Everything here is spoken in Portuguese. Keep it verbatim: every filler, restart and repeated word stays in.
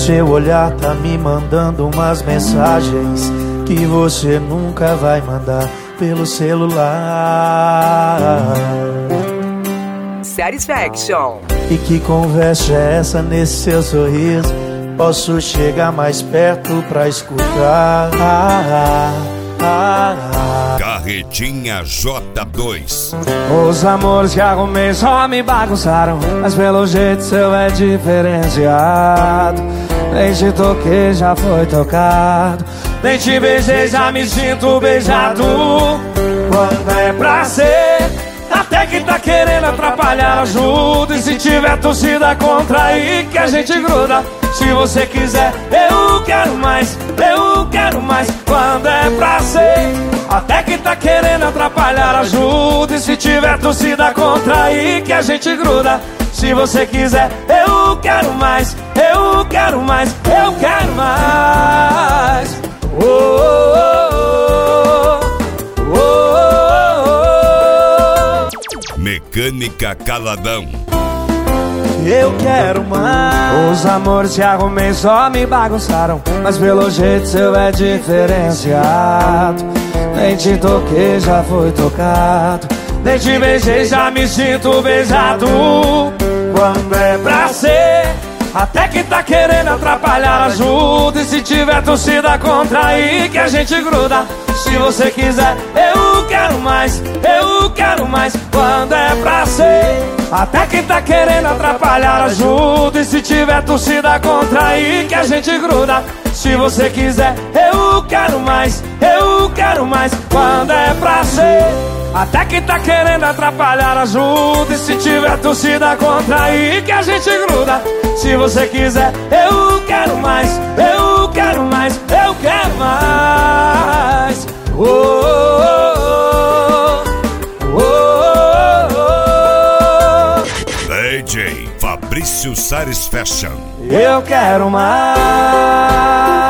seu olhar tá me mandando umas mensagens que você nunca vai mandar pelo celular. Satisfaction. E que conversa é essa nesse seu sorriso? Posso chegar mais perto pra escutar? Ah, ah, ah. Carretinha J dois. Os amores que arrumei só me bagunçaram, mas pelo jeito seu é diferenciado. Nem te toquei, já foi tocado. Nem te beijei, já me sinto beijado. Quando é pra ser, até que tá querendo atrapalhar, ajuda. E se tiver torcida contra aí, que a gente gruda. Se você quiser, eu quero mais, eu quero mais. Quando é pra ser, até que tá querendo atrapalhar, ajuda. E se tiver torcida contra aí, que a gente gruda. Se você quiser, eu quero mais, eu quero mais, eu quero mais. Oh, oh, oh, oh, oh, oh. Mecânica Caladão. Eu quero mais. Os amores que arrumei só me bagunçaram, mas pelo jeito seu é diferenciado. Nem te toquei, já foi tocado. Nem te beijei, já me sinto beijado. Quando é pra ser, até que tá querendo atrapalhar, ajuda. E se tiver torcida contra aí, que a gente gruda. Se você quiser, eu quero mais, eu quero mais. Quando é pra ser, até que tá querendo atrapalhar, ajuda. E se tiver torcida contra aí, que a gente gruda. Se você quiser, eu quero mais, eu quero mais. Quando é pra ser, até que tá querendo atrapalhar, ajuda. E se tiver torcida contra aí, que a gente gruda. Se você quiser, eu quero mais, eu quero mais, eu quero mais. Oh, oh, oh, oh, oh. D J Fabrício Satisfaction. Eu quero mais.